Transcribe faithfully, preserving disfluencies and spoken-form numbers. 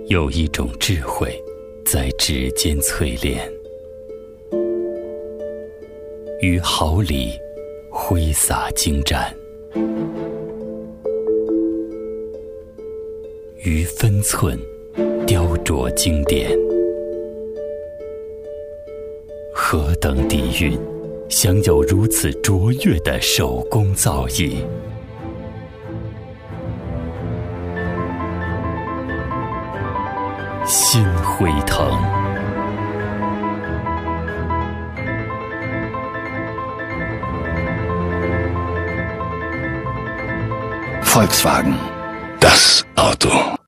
有一种智慧在指尖淬炼，于毫厘挥洒精湛，于分寸雕琢经典。何等底蕴，享有如此卓越的手工造诣。心辉腾。 Volkswagen, das Auto.